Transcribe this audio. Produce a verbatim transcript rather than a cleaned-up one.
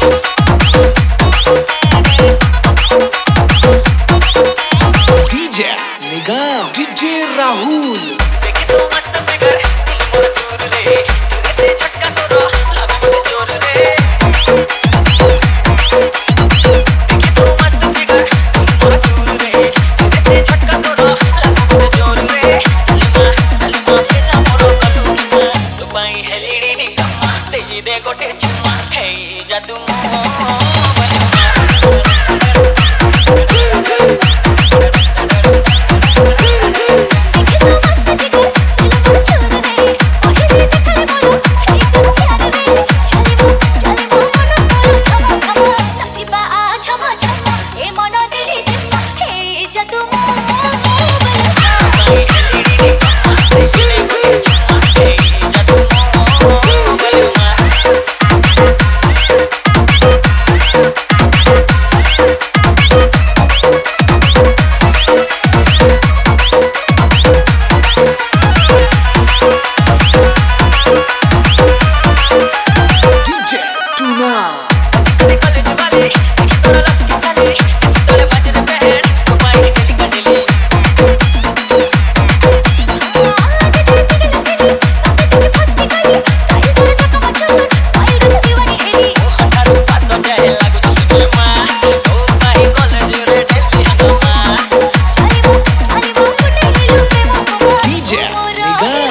DJ निगम, DJ Rahul. देखी तो मस्त फिगर दिल मोर चूर रे, ऐसे झटका तोरा लागो मुझे जोर रे। देखी तो मस्त फिगर दिल मोर चूर रे, ऐसे झटका तोरा लागो मुझे जोर रे। चलिमा चलिमा भेजा मोरो कटुकिमा, तू पाई हेलिडी निकम्मा, दे दे गोटे चुम्मा, हे जादू डीजे निगम।